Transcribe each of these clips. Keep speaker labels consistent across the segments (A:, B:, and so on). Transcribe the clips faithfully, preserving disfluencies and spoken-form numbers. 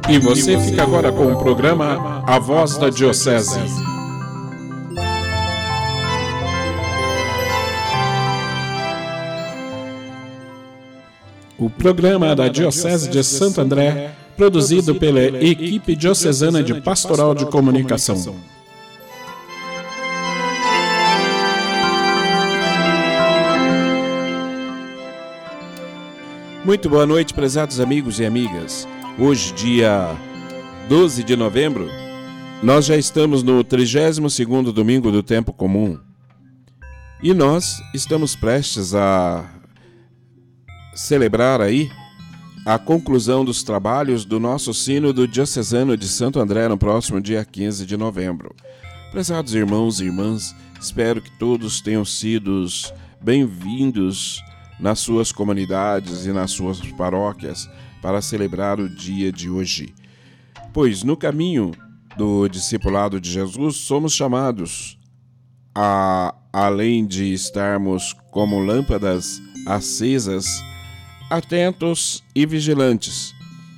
A: E você fica agora com o programa A Voz da Diocese. O programa da Diocese de Santo André, produzido pela equipe diocesana de Pastoral de Comunicação.
B: Muito boa noite, prezados amigos e amigas. Hoje, dia doze de novembro, nós já estamos no trigésimo segundo domingo do tempo comum. E nós estamos prestes a celebrar aí a conclusão dos trabalhos do nosso Sínodo Diocesano de Santo André no próximo dia quinze de novembro. Prezados irmãos e irmãs, espero que todos tenham sido bem-vindos nas suas comunidades e nas suas paróquias para celebrar o dia de hoje. Pois no caminho do discipulado de Jesus somos chamados a, além de estarmos como lâmpadas acesas, atentos e vigilantes.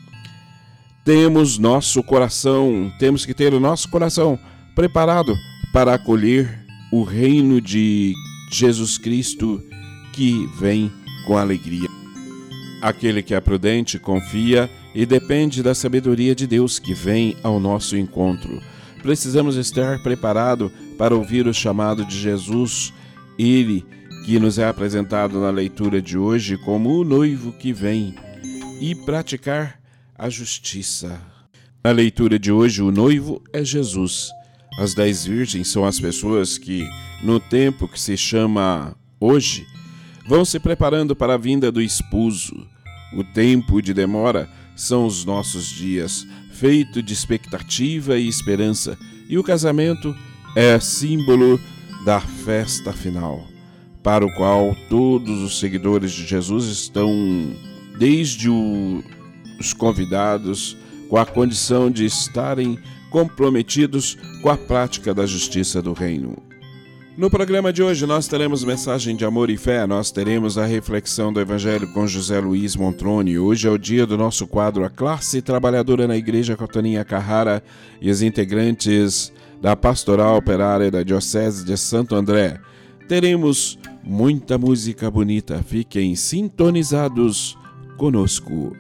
B: Temos nosso coração, temos que ter o nosso coração preparado para acolher o reino de Jesus Cristo que vem com alegria. Aquele que é prudente confia e depende da sabedoria de Deus que vem ao nosso encontro. Precisamos estar preparados para ouvir o chamado de Jesus, Ele que nos é apresentado na leitura de hoje como o noivo que vem, e praticar a justiça. Na leitura de hoje, o noivo é Jesus. As dez virgens são as pessoas que, no tempo que se chama hoje, vão se preparando para a vinda do esposo. O tempo de demora são os nossos dias, feito de expectativa e esperança, e o casamento é símbolo da festa final, para o qual todos os seguidores de Jesus estão, desde o, os convidados, com a condição de estarem comprometidos com a prática da justiça do reino. No programa de hoje nós teremos mensagem de amor e fé, nós teremos a reflexão do Evangelho com José Luiz Montrone. Hoje é o dia do nosso quadro A Classe Trabalhadora na Igreja Cotoninha Carrara e os integrantes da Pastoral Operária da Diocese de Santo André. Teremos muita música bonita, fiquem sintonizados conosco.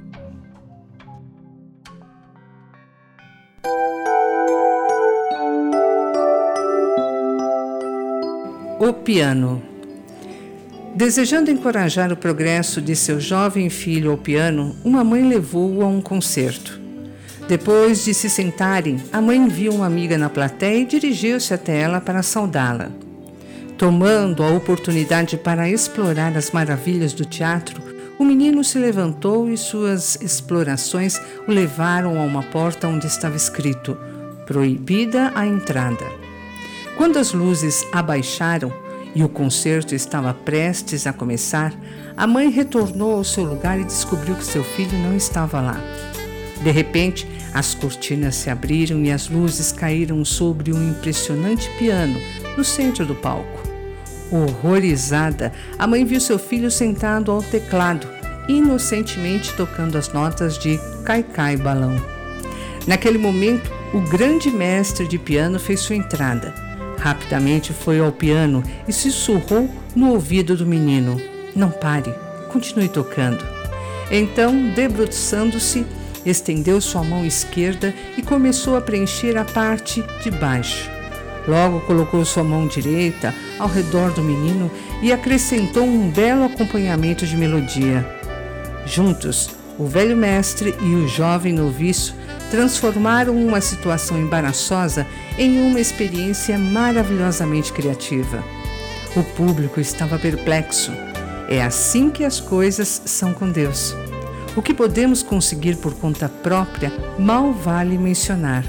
C: O piano. Desejando encorajar o progresso de seu jovem filho ao piano, uma mãe levou-o a um concerto. Depois de se sentarem, a mãe viu uma amiga na plateia e dirigiu-se até ela para saudá-la. Tomando a oportunidade para explorar as maravilhas do teatro, o menino se levantou e suas explorações o levaram a uma porta onde estava escrito: proibida a entrada. Quando as luzes abaixaram e o concerto estava prestes a começar, a mãe retornou ao seu lugar e descobriu que seu filho não estava lá. De repente, as cortinas se abriram e as luzes caíram sobre um impressionante piano no centro do palco. Horrorizada, a mãe viu seu filho sentado ao teclado, inocentemente tocando as notas de Caicai Balão. Naquele momento, o grande mestre de piano fez sua entrada. Rapidamente foi ao piano e sussurrou no ouvido do menino: não pare, continue tocando. Então, debruçando-se, estendeu sua mão esquerda e começou a preencher a parte de baixo. Logo colocou sua mão direita ao redor do menino e acrescentou um belo acompanhamento de melodia. Juntos, o velho mestre e o jovem noviço transformaram uma situação embaraçosa em uma experiência maravilhosamente criativa. O público estava perplexo. É assim que as coisas são com Deus. O que podemos conseguir por conta própria mal vale mencionar.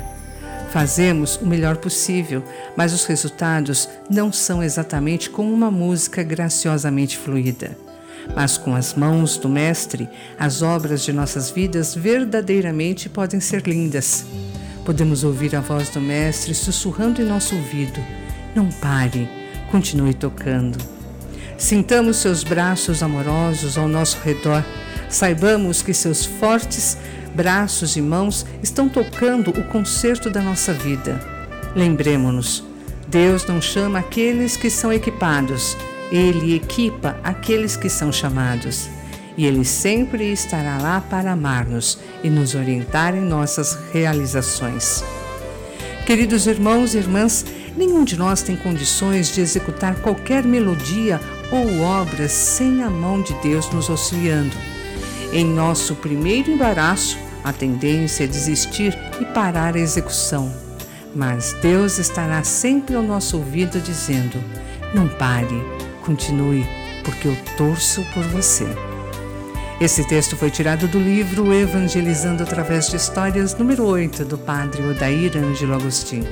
C: Fazemos o melhor possível, mas os resultados não são exatamente como uma música graciosamente fluida. Mas com as mãos do Mestre, as obras de nossas vidas verdadeiramente podem ser lindas. Podemos ouvir a voz do Mestre sussurrando em nosso ouvido: não pare, continue tocando. Sintamos seus braços amorosos ao nosso redor. Saibamos que seus fortes braços e mãos estão tocando o concerto da nossa vida. Lembremo-nos, Deus não chama aqueles que são equipados, Ele equipa aqueles que são chamados. E Ele sempre estará lá para amar-nos e nos orientar em nossas realizações. Queridos irmãos e irmãs, nenhum de nós tem condições de executar qualquer melodia ou obra sem a mão de Deus nos auxiliando. Em nosso primeiro embaraço, a tendência é desistir e parar a execução. Mas Deus estará sempre ao nosso ouvido dizendo: não pare, continue, porque eu torço por você. Esse texto foi tirado do livro Evangelizando através de Histórias, número oito, do padre Odair Ângelo Agostinho.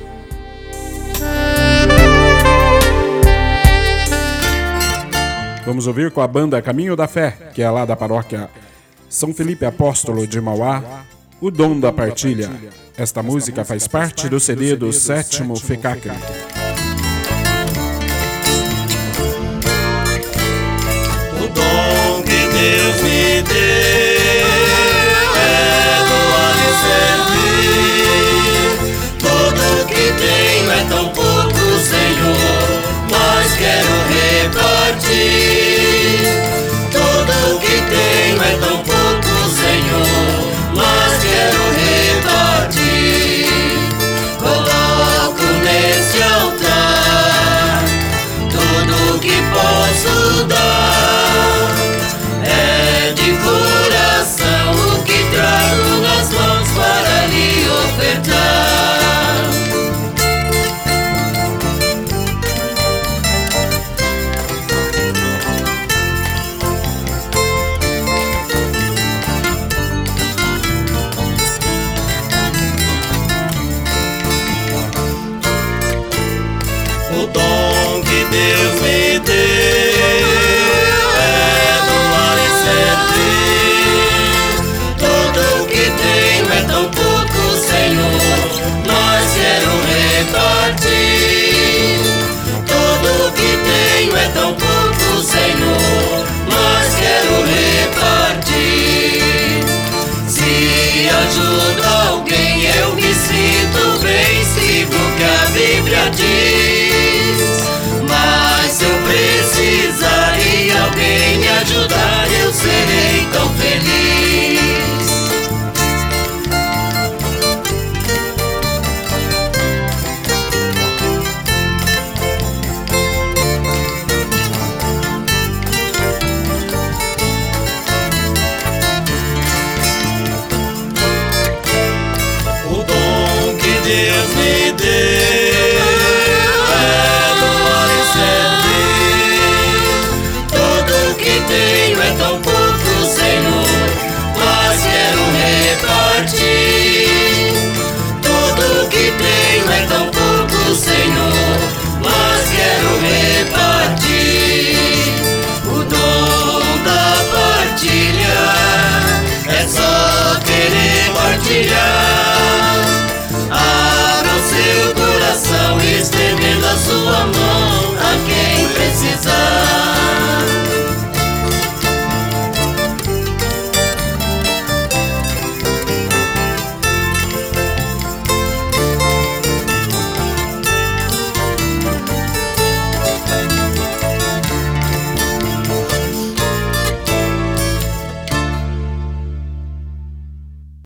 A: Vamos ouvir com a banda Caminho da Fé, que é lá da paróquia São Felipe Apóstolo de Mauá, O Dom da Partilha. Esta música faz parte do C D do sétimo FECACRI.
D: O dom que Deus me deu é doar e servir. Tudo que tenho é tão pouco, Senhor, mas quero repartir. Tudo que tenho é tão pouco, Senhor, mas quero repartir. Coloco nesse altar tudo que posso dar.